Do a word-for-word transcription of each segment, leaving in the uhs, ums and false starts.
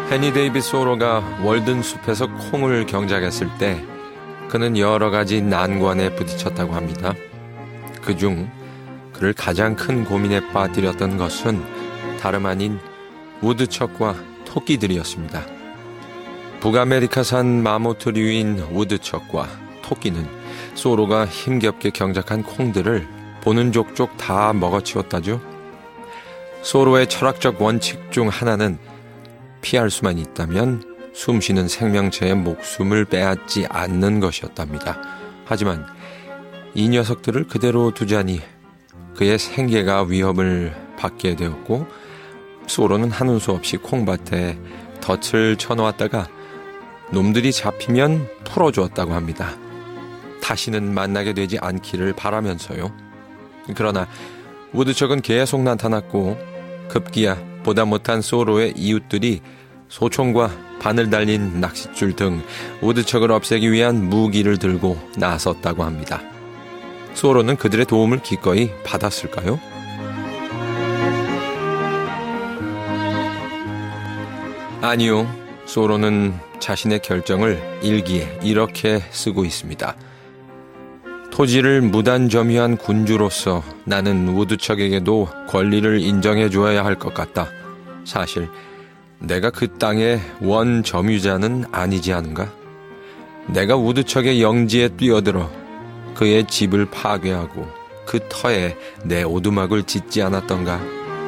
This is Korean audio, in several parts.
헨리 데이빗 소로가 월든 숲에서 콩을 경작했을 때 그는 여러 가지 난관에 부딪혔다고 합니다. 그중 그를 가장 큰 고민에 빠뜨렸던 것은 다름 아닌 우드척과 토끼들이었습니다. 북아메리카산 마모트류인 우드척과 토끼는 소로가 힘겹게 경작한 콩들을 보는 족족 다 먹어치웠다죠. 소로의 철학적 원칙 중 하나는 피할 수만 있다면 숨쉬는 생명체의 목숨을 빼앗지 않는 것이었답니다. 하지만 이 녀석들을 그대로 두자니 그의 생계가 위협을 받게 되었고 소로는 하는 수 없이 콩밭에 덫을 쳐놓았다가 놈들이 잡히면 풀어주었다고 합니다. 다시는 만나게 되지 않기를 바라면서요. 그러나 우드척은 계속 나타났고 급기야 보다 못한 소로의 이웃들이 소총과 바늘 달린 낚싯줄 등 우드척을 없애기 위한 무기를 들고 나섰다고 합니다. 소로는 그들의 도움을 기꺼이 받았을까요? 아니요. 소로는 자신의 결정을 일기에 이렇게 쓰고 있습니다. 토지를 무단점유한 군주로서 나는 우드척에게도 권리를 인정해 주어야 할 것 같다. 사실 내가 그 땅의 원점유자는 아니지 않은가? 내가 우드척의 영지에 뛰어들어 그의 집을 파괴하고 그 터에 내 오두막을 짓지 않았던가?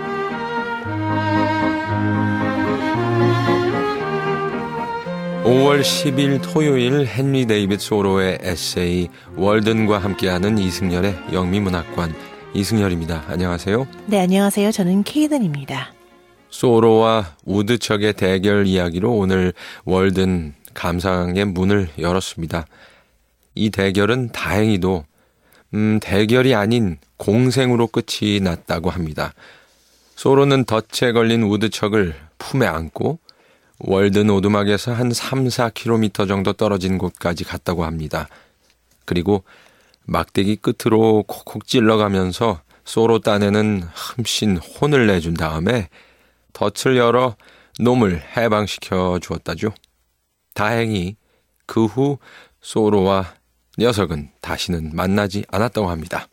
오월 십일 토요일 헨리 데이빗 소로의 에세이 월든과 함께하는 이승열의 영미문학관, 이승열입니다. 안녕하세요. 네, 안녕하세요. 저는 케이든입니다. 소로와 우드척의 대결 이야기로 오늘 월든 감상의 문을 열었습니다. 이 대결은 다행히도 음, 대결이 아닌 공생으로 끝이 났다고 합니다. 소로는 덫에 걸린 우드척을 품에 안고 월든 오두막에서 한 삼, 사 킬로미터 정도 떨어진 곳까지 갔다고 합니다. 그리고 막대기 끝으로 콕콕 찔러가면서 소로 딴에는 흠씬 혼을 내준 다음에 덫을 열어 놈을 해방시켜 주었다죠. 다행히 그 후 소로와 녀석은 다시는 만나지 않았다고 합니다.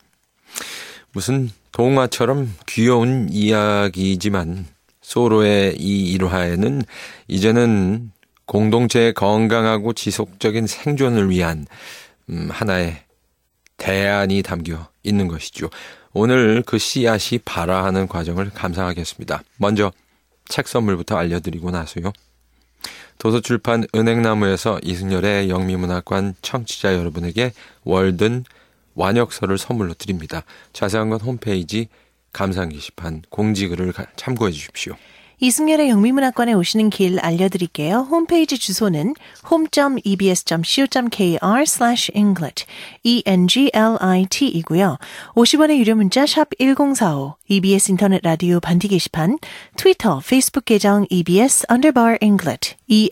무슨 동화처럼 귀여운 이야기이지만 소로의 이 일화에는 이제는 공동체의 건강하고 지속적인 생존을 위한 음, 하나의 대안이 담겨 있는 것이죠. 오늘 그 씨앗이 발화하는 과정을 감상하겠습니다. 먼저 책 선물부터 알려드리고 나서요. 도서출판 은행나무에서 이승열의 영미문학관 청취자 여러분에게 월든 완역서를 선물로 드립니다. 자세한 건 홈페이지 감상 게시판 공지글을 참고해 주십시오. 이승열의 영미문학관에 오시는 길 알려드릴게요. 홈페이지 주소는 홈 닷 이비에스 닷 씨오 닷 케이알 슬래시 잉글리시 잉글리시 이고요. 오십 원의 유료 문자 샵 일공사오, 이비에스 인터넷 라디오 반디 게시판, 트위터, 페이스북 계정 이비에스 언더바 잉글리시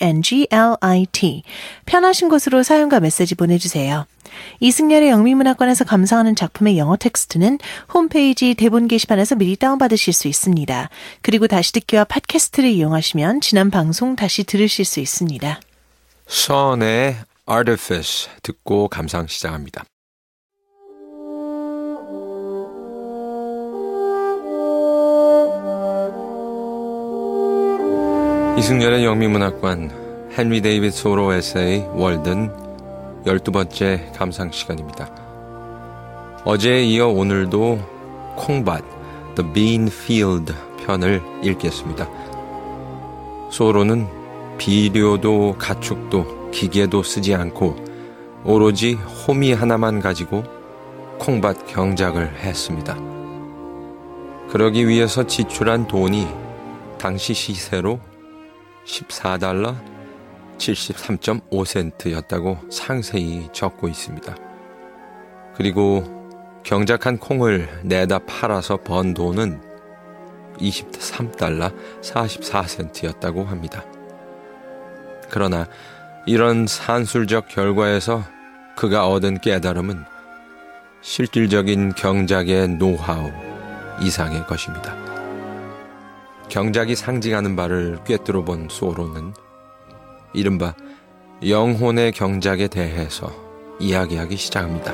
잉글리시 편하신 곳으로 사용과 메시지 보내주세요. 이승열의 영미문학관에서 감상하는 작품의 영어 텍스트는 홈페이지 대본 게시판에서 미리 다운받으실 수 있습니다. 그리고 다시 듣기와 팟캐스트를 이용하시면 지난 방송 다시 들으실 수 있습니다. 션의 Artifice 듣고 감상 시작합니다. 이승열의 영미문학관 헨리 데이빗 소로 에세이 월든 열두 번째 감상 시간입니다. 어제에 이어 오늘도 콩밭 The Bean Field 편을 읽겠습니다. 소로는 비료도 가축도 기계도 쓰지 않고 오로지 호미 하나만 가지고 콩밭 경작을 했습니다. 그러기 위해서 지출한 돈이 당시 시세로 십사 달러 칠십삼 점 오 센트였다고 상세히 적고 있습니다. 그리고 경작한 콩을 내다 팔아서 번 돈은 이십삼 달러 사십사 센트였다고 합니다. 그러나 이런 산술적 결과에서 그가 얻은 깨달음은 실질적인 경작의 노하우 이상의 것입니다. 경작이 상징하는 바를 꿰뚫어 본 소로는 이른바 영혼의 경작에 대해서 이야기하기 시작합니다.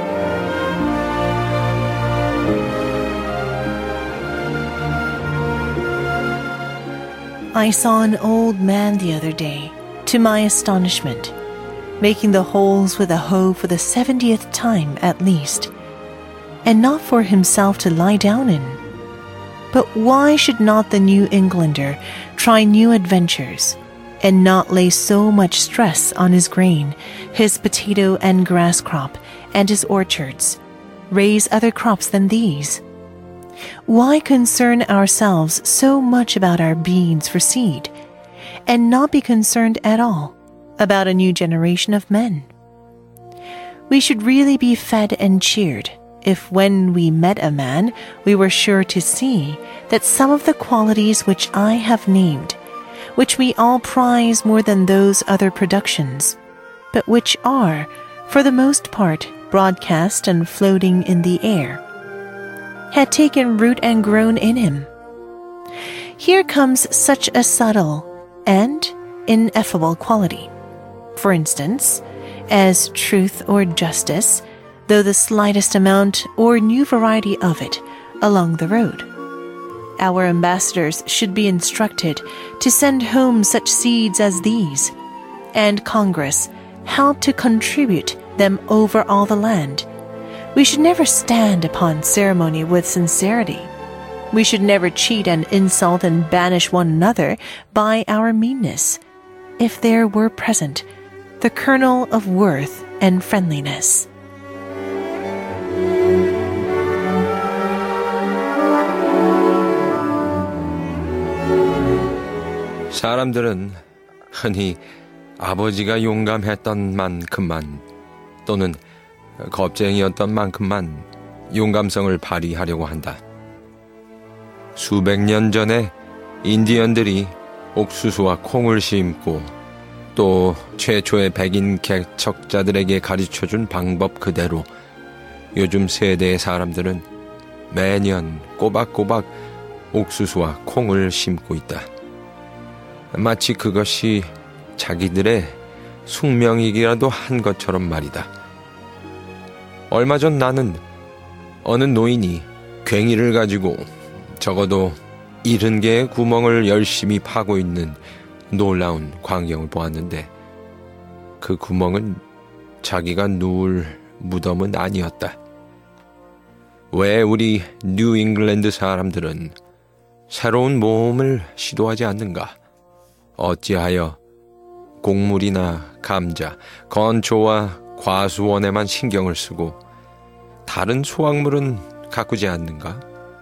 I saw an old man the other day, to my astonishment, making the holes with a hoe for the seventieth time at least, and not for himself to lie down in. But why should not the New Englander try new adventures and not lay so much stress on his grain, his potato and grass crop, and his orchards, raise other crops than these? Why concern ourselves so much about our beans for seed, and not be concerned at all about a new generation of men? We should really be fed and cheered if when we met a man, we were sure to see that some of the qualities which I have named, which we all prize more than those other productions, but which are, for the most part, broadcast and floating in the air, had taken root and grown in him. Here comes such a subtle and ineffable quality, for instance, as truth or justice, though the slightest amount or new variety of it along the road. Our ambassadors should be instructed to send home such seeds as these, and Congress help to contribute them over all the land. We should never stand upon ceremony with sincerity. We should never cheat and insult and banish one another by our meanness, if there were present the kernel of worth and friendliness. 사람들은 흔히 아버지가 용감했던 만큼만 또는 겁쟁이였던 만큼만 용감성을 발휘하려고 한다. 수백 년 전에 인디언들이 옥수수와 콩을 심고 또 최초의 백인 개척자들에게 가르쳐준 방법 그대로 요즘 세대의 사람들은 매년 꼬박꼬박 옥수수와 콩을 심고 있다. 마치 그것이 자기들의 숙명이기라도 한 것처럼 말이다. 얼마 전 나는 어느 노인이 괭이를 가지고 적어도 일흔 개의 구멍을 열심히 파고 있는 놀라운 광경을 보았는데 그 구멍은 자기가 누울 무덤은 아니었다. 왜 우리 뉴 잉글랜드 사람들은 새로운 모험을 시도하지 않는가? 어찌하여 곡물이나 감자, 건초와 과수원에만 신경을 쓰고 다른 수확물은 가꾸지 않는가?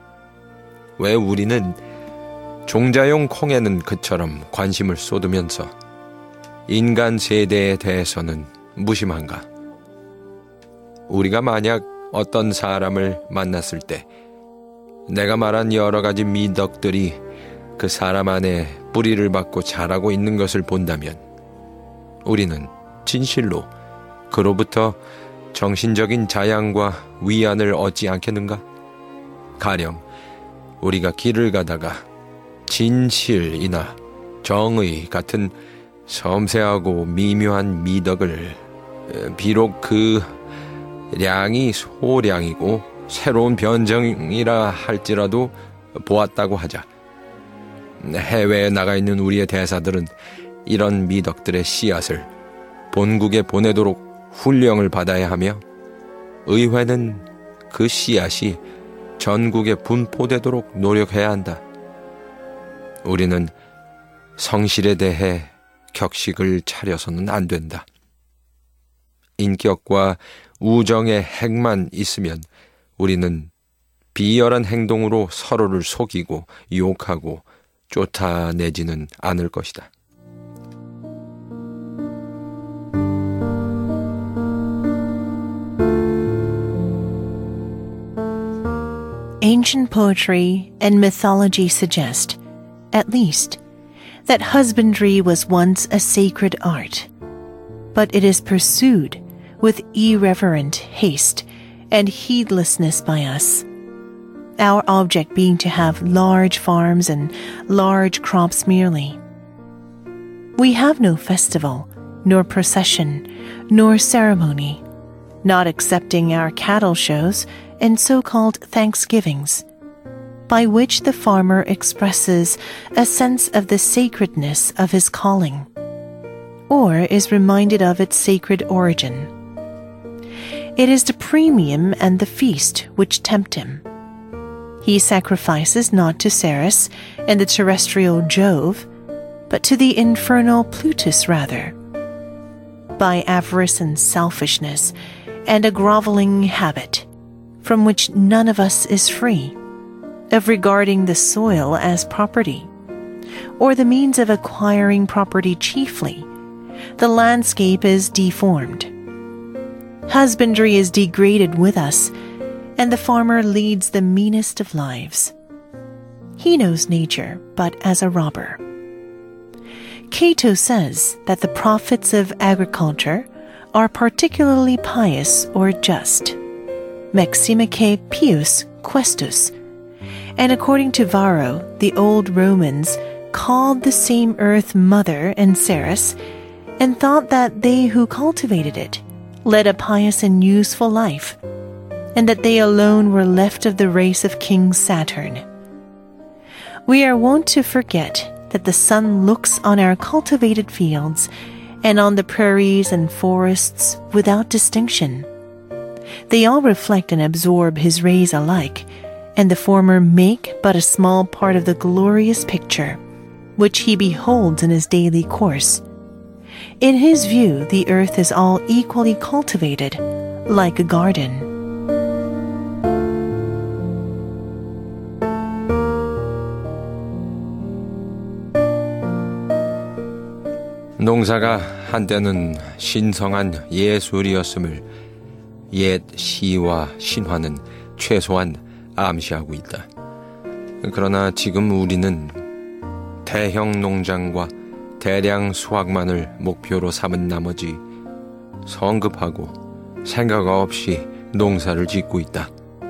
왜 우리는 종자용 콩에는 그처럼 관심을 쏟으면서 인간 세대에 대해서는 무심한가? 우리가 만약 어떤 사람을 만났을 때 내가 말한 여러 가지 미덕들이 그 사람 안에 뿌리를 받고 자라고 있는 것을 본다면 우리는 진실로 그로부터 정신적인 자양과 위안을 얻지 않겠는가? 가령 우리가 길을 가다가 진실이나 정의 같은 섬세하고 미묘한 미덕을 비록 그 량이 소량이고 새로운 변정이라 할지라도 보았다고 하자. 해외에 나가 있는 우리의 대사들은 이런 미덕들의 씨앗을 본국에 보내도록 훈령을 받아야 하며 의회는 그 씨앗이 전국에 분포되도록 노력해야 한다. 우리는 성실에 대해 격식을 차려서는 안 된다. 인격과 우정의 핵만 있으면 우리는 비열한 행동으로 서로를 속이고 욕하고 쫓아내지는 않을 것이다. Ancient poetry and mythology suggest, at least, that husbandry was once a sacred art, but it is pursued with irreverent haste and heedlessness by us. our object being to have large farms and large crops merely. We have no festival, nor procession, nor ceremony, not excepting our cattle shows and so-called Thanksgivings, by which the farmer expresses a sense of the sacredness of his calling, or is reminded of its sacred origin. It is the premium and the feast which tempt him. He sacrifices not to Ceres and the terrestrial Jove, but to the infernal Plutus rather, by avarice and selfishness and a groveling habit, from which none of us is free, of regarding the soil as property, or the means of acquiring property chiefly. The landscape is deformed. Husbandry is degraded with us, and the farmer leads the meanest of lives. He knows nature, but as a robber. Cato says that the prophets of agriculture are particularly pious or just, Maximaque pius questus, and according to Varro, the old Romans called the same earth Mother and Ceres, and thought that they who cultivated it led a pious and useful life, and that they alone were left of the race of King Saturn. We are wont to forget that the sun looks on our cultivated fields and on the prairies and forests without distinction. They all reflect and absorb his rays alike, and the former make but a small part of the glorious picture, which he beholds in his daily course. In his view, the earth is all equally cultivated, like a garden. 농사가 한때는 신성한 예술이었음을 옛 시와 신화는 최소한 암시하고 있다. 그러나 지금 우리는 대형 농장과 대량 수확만을 목표로 삼은 나머지 성급하고 생각 없이 농사를 짓고 있다.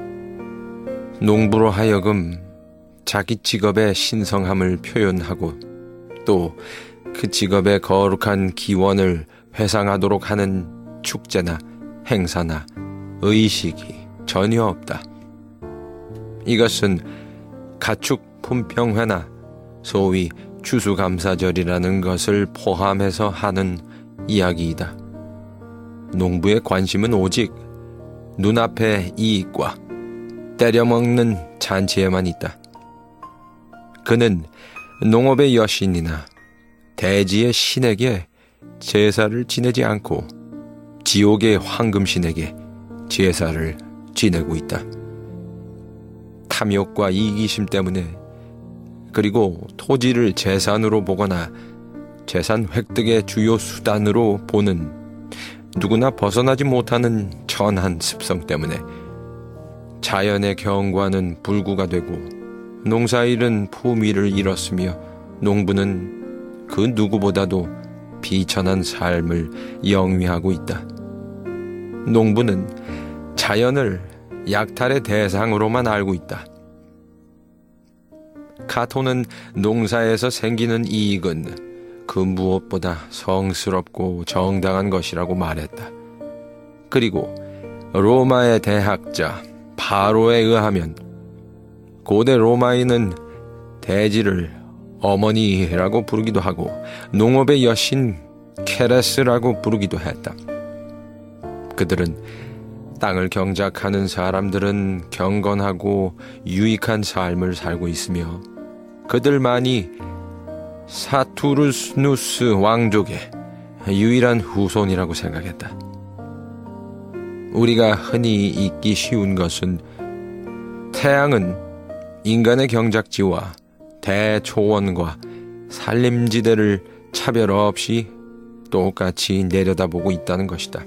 농부로 하여금 자기 직업의 신성함을 표현하고 또 그 직업의 거룩한 기원을 회상하도록 하는 축제나 행사나 의식이 전혀 없다. 이것은 가축 품평회나 소위 추수감사절이라는 것을 포함해서 하는 이야기이다. 농부의 관심은 오직 눈앞의 이익과 때려먹는 잔치에만 있다. 그는 농업의 여신이나 대지의 신에게 제사를 지내지 않고 지옥의 황금신에게 제사를 지내고 있다. 탐욕과 이기심 때문에, 그리고 토지를 재산으로 보거나 재산 획득의 주요 수단으로 보는 누구나 벗어나지 못하는 천한 습성 때문에 자연의 경과는 불구가 되고 농사일은 품위를 잃었으며 농부는 그 누구보다도 비천한 삶을 영위하고 있다. 농부는 자연을 약탈의 대상으로만 알고 있다. 카토는 농사에서 생기는 이익은 그 무엇보다 성스럽고 정당한 것이라고 말했다. 그리고 로마의 대학자 바로에 의하면 고대 로마인은 대지를 어머니라고 부르기도 하고 농업의 여신 케레스라고 부르기도 했다. 그들은 땅을 경작하는 사람들은 경건하고 유익한 삶을 살고 있으며 그들만이 사투르누스 왕족의 유일한 후손이라고 생각했다. 우리가 흔히 잊기 쉬운 것은 태양은 인간의 경작지와 대초원과 산림지대를 차별 없이 똑같이 내려다보고 있다는 것이다.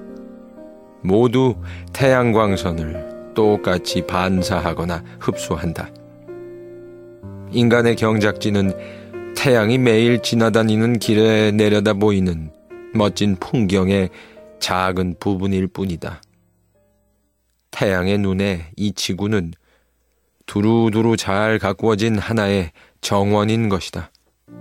모두 태양광선을 똑같이 반사하거나 흡수한다. 인간의 경작지는 태양이 매일 지나다니는 길에 내려다 보이는 멋진 풍경의 작은 부분일 뿐이다. 태양의 눈에 이 지구는 두루두루 잘 가꾸어진 하나의 정원인 것이다.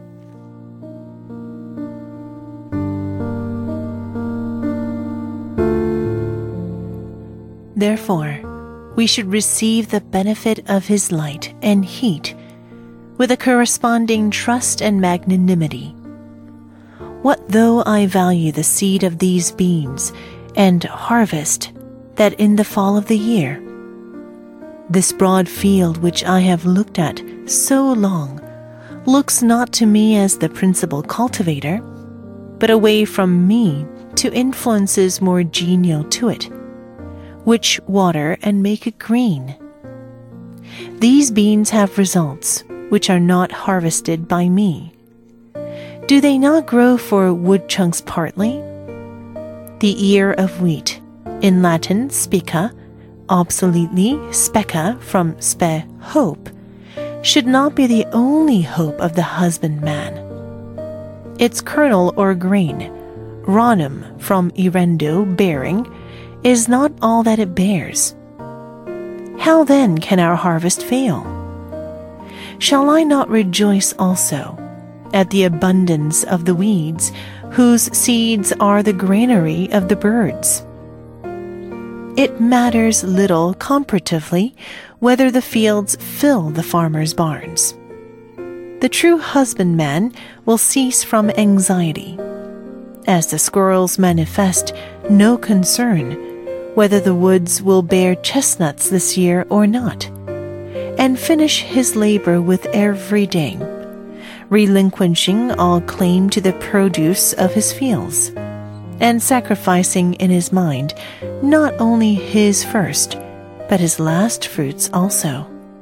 Therefore, we should receive the benefit of his light and heat with a corresponding trust and magnanimity. What though I value the seed of these beans and harvest that in the fall of the year? This broad field which I have looked at so long looks not to me as the principal cultivator, but away from me to influences more genial to it, which water and make it green. These beans have results which are not harvested by me. Do they not grow for wood chunks partly? The ear of wheat, in Latin spica, obsoletely speca from spe, hope, should not be the only hope of the husbandman. Its kernel or grain, rhanum from irendo, bearing, is not all that it bears. How then can our harvest fail? Shall I not rejoice also at the abundance of the weeds, whose seeds are the granary of the birds? It matters little comparatively whether the fields fill the farmer's barns. The true husbandman will cease from anxiety, as the squirrels manifest no concern whether the woods will bear chestnuts this year or not, and finish his labor with every day, relinquishing all claim to the produce of his fields, and sacrificing in his mind not only his first, but his last fruits also.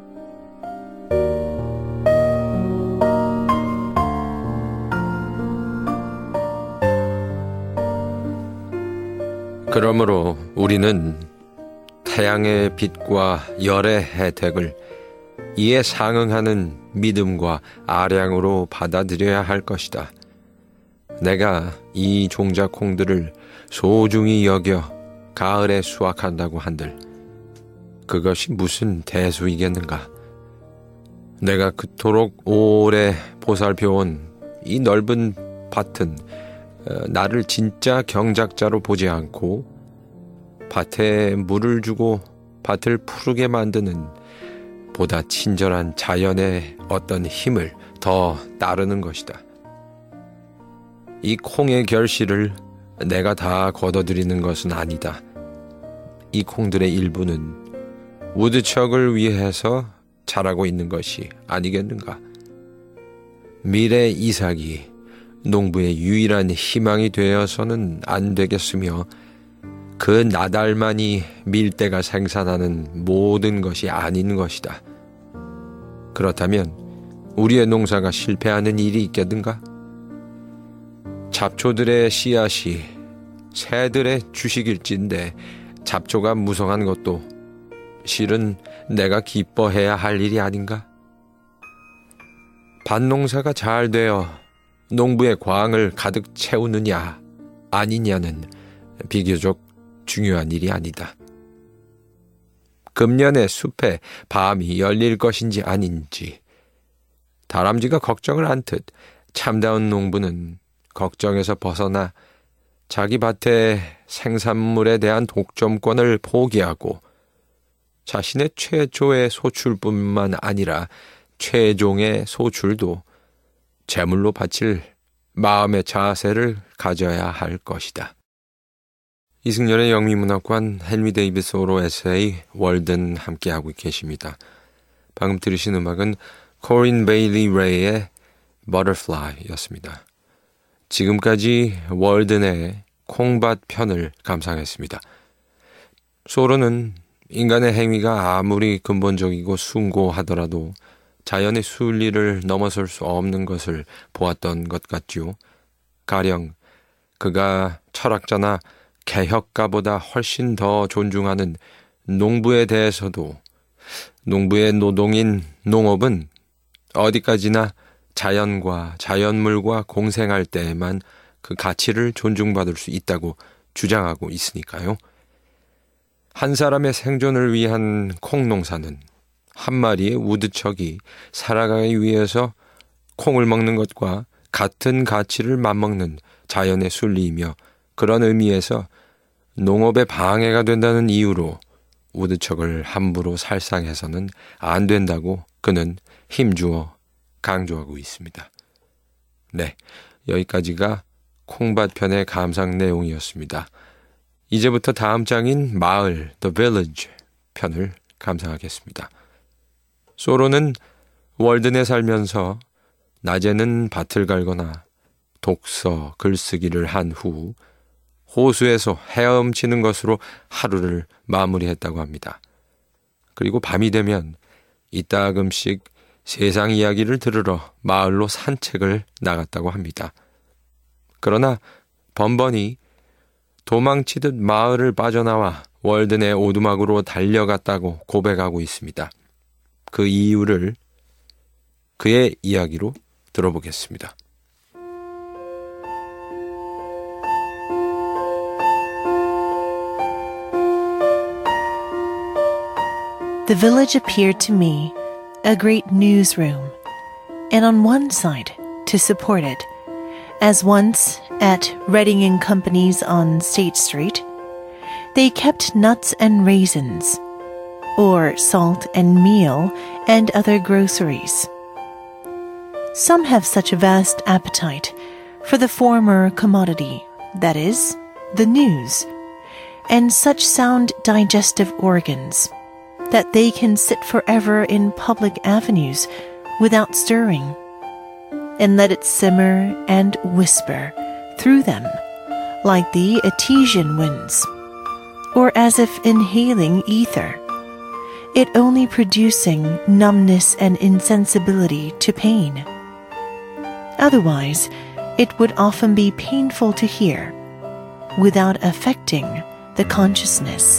그러므로 우리는 태양의 빛과 열의 혜택을 이에 상응하는 믿음과 아량으로 받아들여야 할 것이다. 내가 이 종자콩들을 소중히 여겨 가을에 수확한다고 한들 그것이 무슨 대수이겠는가? 내가 그토록 오래 보살펴온 이 넓은 밭은 나를 진짜 경작자로 보지 않고 밭에 물을 주고 밭을 푸르게 만드는 보다 친절한 자연의 어떤 힘을 더 따르는 것이다. 이 콩의 결실을 내가 다 거둬들이는 것은 아니다. 이 콩들의 일부는 우드척을 위해서 자라고 있는 것이 아니겠는가? 미래 이삭이 농부의 유일한 희망이 되어서는 안 되겠으며 그 나달만이 밀대가 생산하는 모든 것이 아닌 것이다. 그렇다면 우리의 농사가 실패하는 일이 있겠는가? 잡초들의 씨앗이 새들의 주식일진데 잡초가 무성한 것도 실은 내가 기뻐해야 할 일이 아닌가? 밭농사가 잘 되어 농부의 광을 가득 채우느냐 아니냐는 비교적 중요한 일이 아니다. 금년에 숲에 밤이 열릴 것인지 아닌지 다람쥐가 걱정을 않듯 참다운 농부는 걱정에서 벗어나 자기 밭의 생산물에 대한 독점권을 포기하고 자신의 최초의 소출뿐만 아니라 최종의 소출도 제물로 바칠 마음의 자세를 가져야 할 것이다. 이승열의 영미문학관 헨리 데이비스 오로 에세이 월든 함께하고 계십니다. 방금 들으신 음악은 코린 베일리 레이의 Butterfly였습니다. 지금까지 월든의 콩밭 편을 감상했습니다. 소로는 인간의 행위가 아무리 근본적이고 숭고하더라도 자연의 순리를 넘어설 수 없는 것을 보았던 것 같지요. 가령 그가 철학자나 개혁가보다 훨씬 더 존중하는 농부에 대해서도 농부의 노동인 농업은 어디까지나 자연과 자연물과 공생할 때에만 그 가치를 존중받을 수 있다고 주장하고 있으니까요. 한 사람의 생존을 위한 콩농사는 한 마리의 우드척이 살아가기 위해서 콩을 먹는 것과 같은 가치를 맞먹는 자연의 순리이며 그런 의미에서 농업에 방해가 된다는 이유로 우드척을 함부로 살상해서는 안 된다고 그는 힘주어 강조하고 있습니다. 네, 여기까지가 콩밭편의 감상 내용이었습니다. 이제부터 다음 장인 마을, The Village 편을 감상하겠습니다. 소로는 월든에 살면서 낮에는 밭을 갈거나 독서, 글쓰기를 한 후 호수에서 헤엄치는 것으로 하루를 마무리했다고 합니다. 그리고 밤이 되면 이따금씩 세상 이야기를 들으러 마을로 산책을 나갔다고 합니다. 그러나 번번이 도망치듯 마을을 빠져나와 월든의 오두막으로 달려갔다고 고백하고 있습니다. 그 이유를 그의 이야기로 들어보겠습니다. The village appeared to me a great newsroom, and on one side, to support it, as once at Reading and Company's on State Street, they kept nuts and raisins, or salt and meal and other groceries. Some have such a vast appetite for the former commodity, that is, the news, and such sound digestive organs, that they can sit forever in public avenues without stirring, and let it simmer and whisper through them like the Etesian winds, or as if inhaling ether, it only producing numbness and insensibility to pain. Otherwise, it would often be painful to hear, without affecting the consciousness.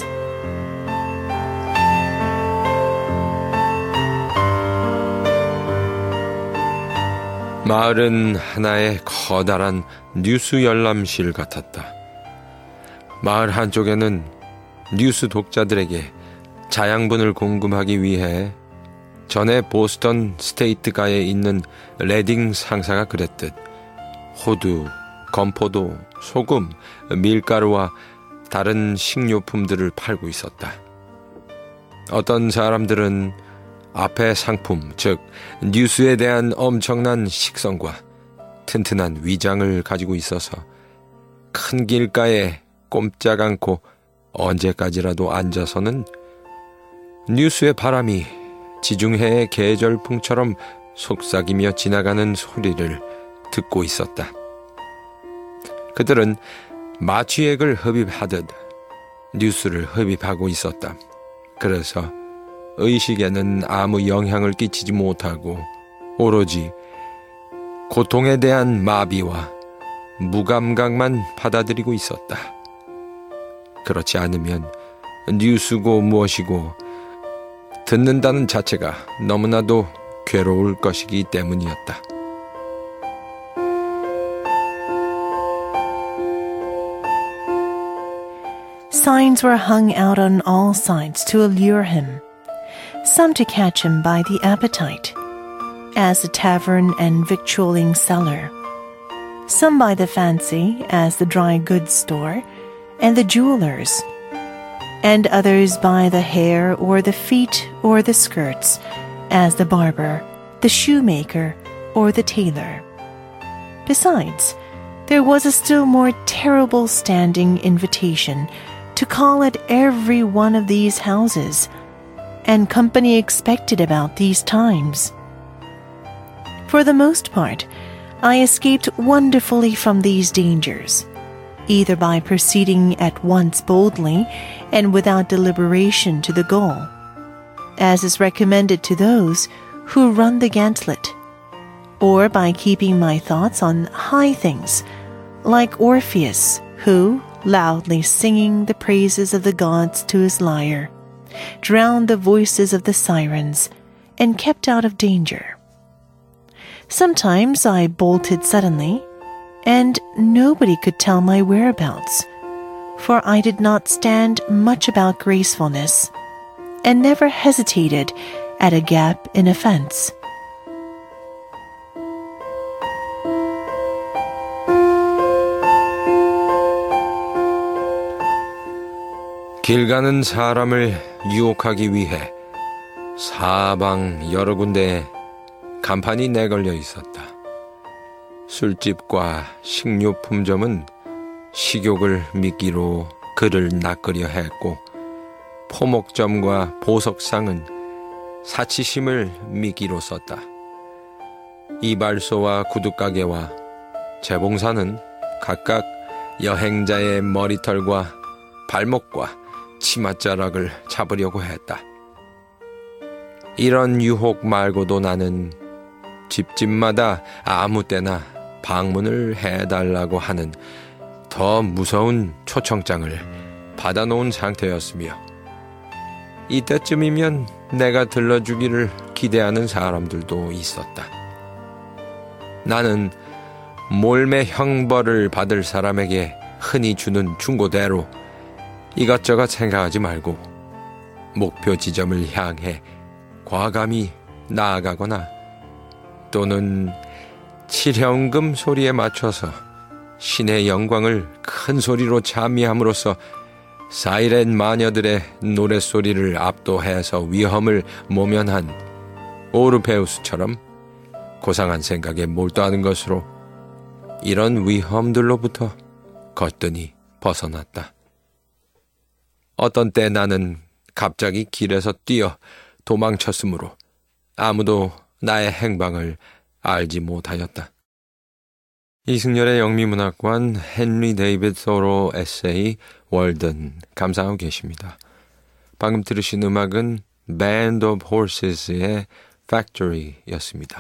마을은 하나의 커다란 뉴스 열람실 같았다. 마을 한쪽에는 뉴스 독자들에게 자양분을 공급하기 위해 전에 보스턴 스테이트가에 있는 레딩 상사가 그랬듯 호두, 건포도, 소금, 밀가루와 다른 식료품들을 팔고 있었다. 어떤 사람들은 앞에 상품, 즉 뉴스에 대한 엄청난 식성과 튼튼한 위장을 가지고 있어서 큰 길가에 꼼짝 않고 언제까지라도 앉아서는 뉴스의 바람이 지중해의 계절풍처럼 속삭이며 지나가는 소리를 듣고 있었다. 그들은 마취액을 흡입하듯 뉴스를 흡입하고 있었다. 그래서 의식에는 아무 영향을 끼치지 못하고 오로지 고통에 대한 마비와 무감각만 받아들이고 있었다. 그렇지 않으면 뉴스고 무엇이고 듣는다는 자체가 너무나도 괴로울 것이기 때문이었다. Signs were hung out on all sides to allure him, some to catch him by the appetite, as the tavern and victualling cellar, some by the fancy, as the dry goods store and the jewelers, and others by the hair or the feet or the skirts, as the barber, the shoemaker, or the tailor. Besides, there was a still more terrible standing invitation to call at every one of these houses, and company expected about these times. For the most part, I escaped wonderfully from these dangers, either by proceeding at once boldly and without deliberation to the goal, as is recommended to those who run the gauntlet, or by keeping my thoughts on high things, like Orpheus, who, loudly singing the praises of the gods to his lyre, drowned the voices of the sirens and kept out of danger. Sometimes I bolted suddenly, and nobody could tell my whereabouts, for I did not stand much about gracefulness, and never hesitated at a gap in a fence. 길 가는 사람을 유혹하기 위해 사방 여러 군데에 간판이 내걸려 있었다. 술집과 식료품점은 식욕을 미끼로 그를 낚으려 했고, 포목점과 보석상은 사치심을 미끼로 썼다. 이발소와 구두가게와 재봉사는 각각 여행자의 머리털과 발목과 치맛자락을 잡으려고 했다. 이런 유혹 말고도 나는 집집마다 아무 때나 방문을 해달라고 하는 더 무서운 초청장을 받아놓은 상태였으며, 이때쯤이면 내가 들러주기를 기대하는 사람들도 있었다. 나는 몰매 형벌을 받을 사람에게 흔히 주는 충고대로 이것저것 생각하지 말고 목표 지점을 향해 과감히 나아가거나, 또는 칠현금 소리에 맞춰서 신의 영광을 큰 소리로 찬미함으로써 사이렌 마녀들의 노랫소리를 압도해서 위험을 모면한 오르페우스처럼 고상한 생각에 몰두하는 것으로 이런 위험들로부터 거뜬히 벗어났다. 어떤 때 나는 갑자기 길에서 뛰어 도망쳤으므로 아무도 나의 행방을 알지 못하였다. 이승열의 영미문학관 헨리 데이비드 소로 에세이 월든 감상하고 계십니다. 방금 들으신 음악은 Band of Horses의 Factory였습니다.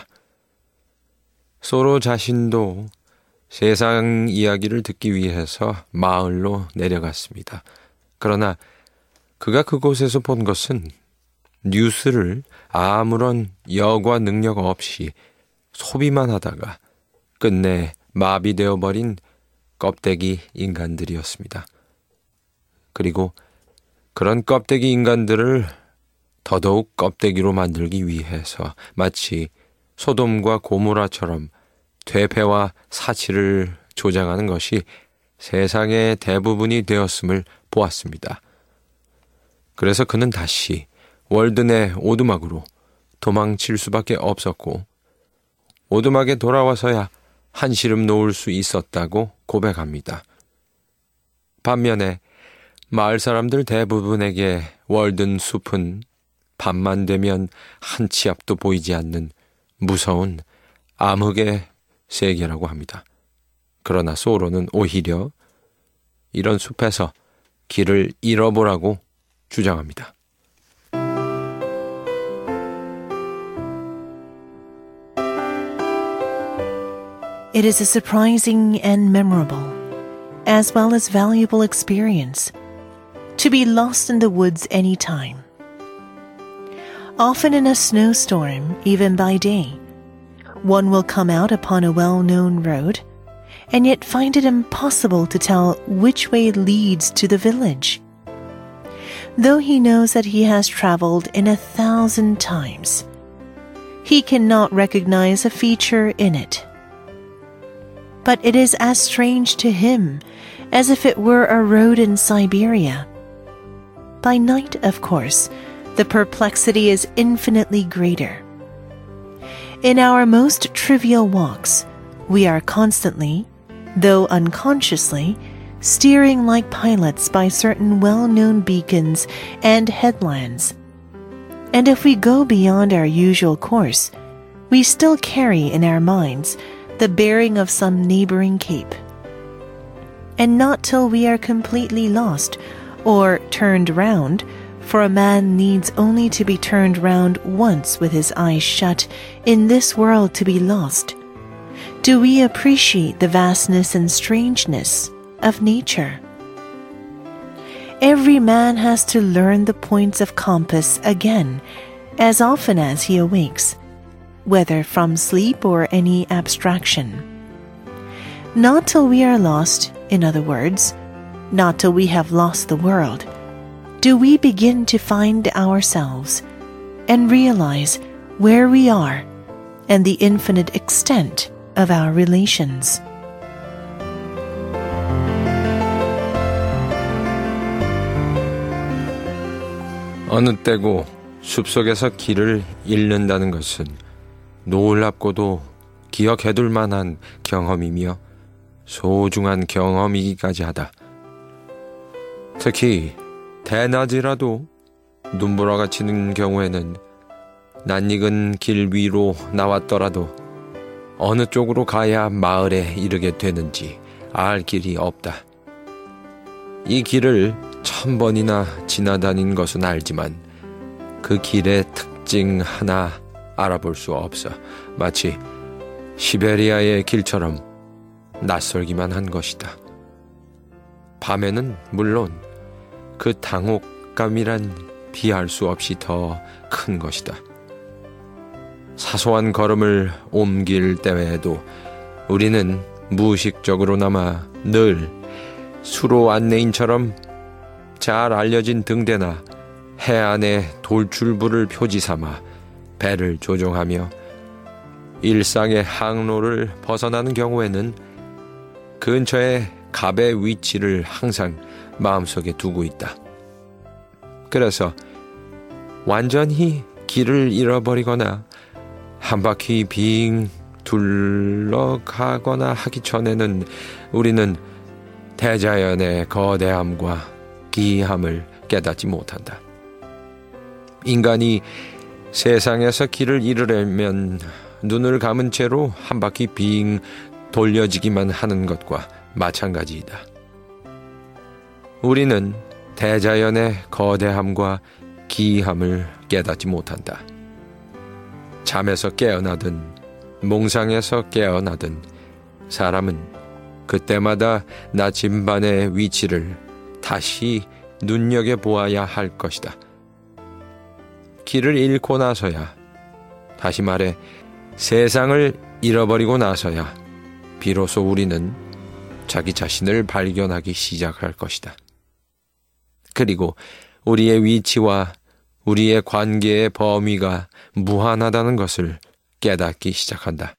소로 자신도 세상 이야기를 듣기 위해서 마을로 내려갔습니다. 그러나 그가 그곳에서 본 것은 뉴스를 아무런 여과 능력 없이 소비만 하다가 끝내 마비되어 버린 껍데기 인간들이었습니다. 그리고 그런 껍데기 인간들을 더더욱 껍데기로 만들기 위해서 마치 소돔과 고모라처럼 퇴폐와 사치를 조장하는 것이 세상의 대부분이 되었음을 보았습니다. 그래서 그는 다시 월든의 오두막으로 도망칠 수밖에 없었고, 오두막에 돌아와서야 한시름 놓을 수 있었다고 고백합니다. 반면에 마을 사람들 대부분에게 월든 숲은 밤만 되면 한 치 앞도 보이지 않는 무서운 암흑의 세계라고 합니다. 그러나 소로는 오히려 이런 숲에서 길을 잃어보라고 주장합니다. It is a surprising and memorable, as well as valuable experience, to be lost in the woods any time. Often in a snowstorm, even by day, one will come out upon a well-known road and yet find it impossible to tell which way leads to the village. Though he knows that he has traveled in a thousand times, he cannot recognize a feature in it. But it is as strange to him as if it were a road in Siberia. By night, of course, the perplexity is infinitely greater. In our most trivial walks, we are constantly, though unconsciously, steering like pilots by certain well-known beacons and headlands. And if we go beyond our usual course, we still carry in our minds the bearing of some neighboring cape. And not till we are completely lost or turned round, for a man needs only to be turned round once with his eyes shut in this world to be lost, do we appreciate the vastness and strangeness of nature. Every man has to learn the points of compass again as often as he awakes, whether from sleep or any abstraction. Not till we are lost, in other words, not till we have lost the world, do we begin to find ourselves, and realize where we are and the infinite extent of our relations. 어느 때고 숲속에서 길을 잃는다는 것은 놀랍고도 기억해둘 만한 경험이며 소중한 경험이기까지 하다. 특히 대낮이라도 눈보라가 치는 경우에는 낯익은 길 위로 나왔더라도 어느 쪽으로 가야 마을에 이르게 되는지 알 길이 없다. 이 길을 천 번이나 지나다닌 것은 알지만 그 길의 특징 하나 알아볼 수 없어 마치 시베리아의 길처럼 낯설기만 한 것이다. 밤에는 물론 그 당혹감이란 비할 수 없이 더 큰 것이다. 사소한 걸음을 옮길 때에도 우리는 무의식적으로나마 늘 수로 안내인처럼 잘 알려진 등대나 해안의 돌출부를 표지 삼아 배를 조종하며 일상의 항로를 벗어나는 경우에는 근처에 갑의 위치를 항상 마음속에 두고 있다. 그래서 완전히 길을 잃어버리거나 한 바퀴 빙 둘러가거나 하기 전에는 우리는 대자연의 거대함과 기이함을 깨닫지 못한다. 인간이 세상에서 길을 잃으려면 눈을 감은 채로 한 바퀴 빙 돌려지기만 하는 것과 마찬가지이다. 우리는 대자연의 거대함과 기이함을 깨닫지 못한다. 잠에서 깨어나든 몽상에서 깨어나든 사람은 그때마다 나침반의 위치를 다시 눈여겨보아야 할 것이다. 길을 잃고 나서야, 다시 말해 세상을 잃어버리고 나서야 비로소 우리는 자기 자신을 발견하기 시작할 것이다. 그리고 우리의 위치와 우리의 관계의 범위가 무한하다는 것을 깨닫기 시작한다.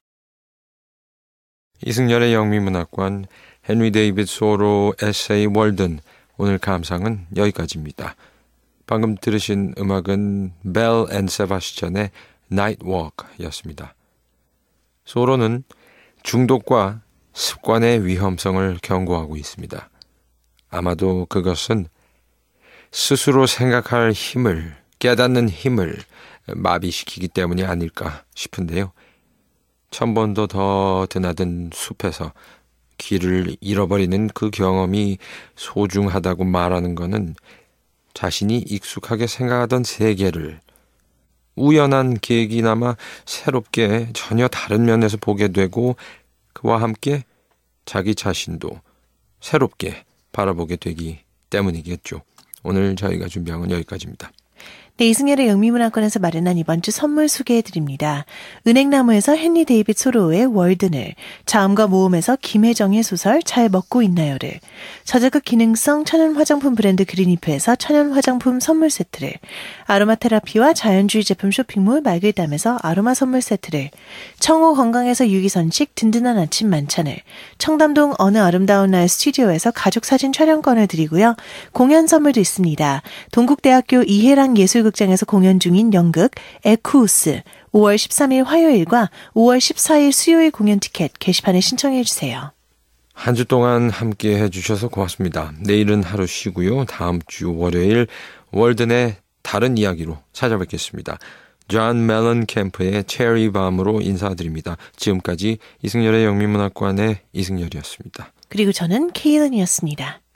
이승열의 영미문학관 헨리 데이빗 소로 에세이 월든, 오늘 감상은 여기까지입니다. 방금 들으신 음악은 벨 앤 세바스찬의 Night Walk였습니다. 소로는 중독과 습관의 위험성을 경고하고 있습니다. 아마도 그것은 스스로 생각할 힘을, 깨닫는 힘을 마비시키기 때문이 아닐까 싶은데요. 천 번도 더 드나든 숲에서 길을 잃어버리는 그 경험이 소중하다고 말하는 것은 자신이 익숙하게 생각하던 세계를 우연한 계기나마 새롭게 전혀 다른 면에서 보게 되고 그와 함께 자기 자신도 새롭게 바라보게 되기 때문이겠죠. 오늘 저희가 준비한 건 여기까지입니다. 네, 이승열의 영미문학관에서 마련한 이번 주 선물 소개해드립니다. 은행나무에서 헨리 데이빗 소로의 월든을, 자음과 모음에서 김혜정의 소설 잘 먹고 있나요를, 저자극 기능성 천연 화장품 브랜드 그린이프에서 천연 화장품 선물 세트를, 아로마 테라피와 자연주의 제품 쇼핑몰 말글담에서 아로마 선물 세트를, 청호 건강에서 유기선식 든든한 아침 만찬을, 청담동 어느 아름다운 날 스튜디오에서 가족사진 촬영권을 드리고요. 공연 선물도 있습니다. 동국대학교 이해랑 예술 극장에서 공연 중인 연극 에쿠우스 오월 십삼일 화요일과 오월 십사일 수요일 공연 티켓 게시판에 신청해 주세요. 한 주 동안 함께 해주셔서 고맙습니다. 내일은 하루 쉬고요. 다음 주 월요일 월든의 다른 이야기로 찾아뵙겠습니다. 존 멜런캠프의 체리 밤으로 인사드립니다. 지금까지 이승열의 영미문학관의 이승열이었습니다. 그리고 저는 케이런이었습니다.